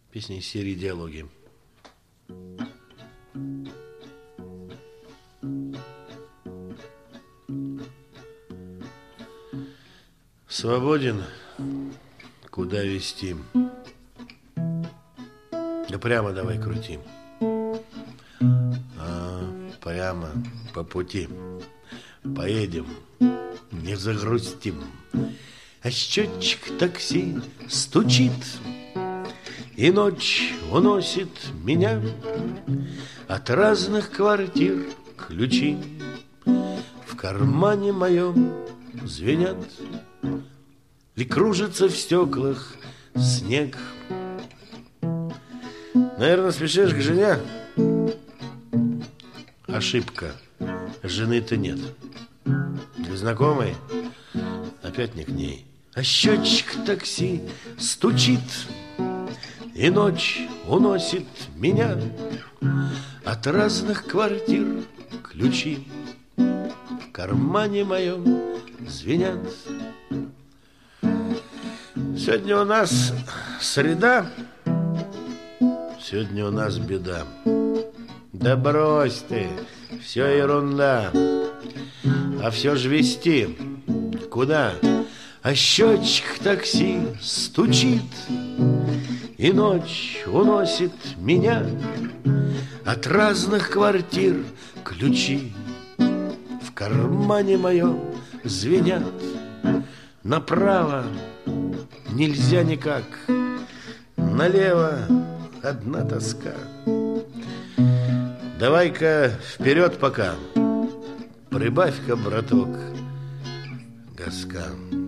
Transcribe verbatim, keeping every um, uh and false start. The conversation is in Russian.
Песня из серии «Диалоги». Свободен, куда вести? Да прямо давай крути. А, прямо по пути. Поедем, не загрустим. А счетчик такси стучит, и ночь уносит меня от разных квартир ключи. В кармане моем звенят, и кружится в стеклах снег. Наверное, спешишь к жене? Ошибка. Жены-то нет. Вы знакомы? Опять не к ней. А счетчик такси стучит, и ночь уносит меня от разных квартир ключи. В кармане моем звенят. Сегодня у нас среда, сегодня у нас беда. Да брось ты, все ерунда. А все ж везти куда? А счетчик такси стучит, и ночь уносит меня от разных квартир ключи. В кармане моем звенят. Направо нельзя никак, налево одна тоска. Давай-ка вперед пока, прибавь-ка, браток, газка.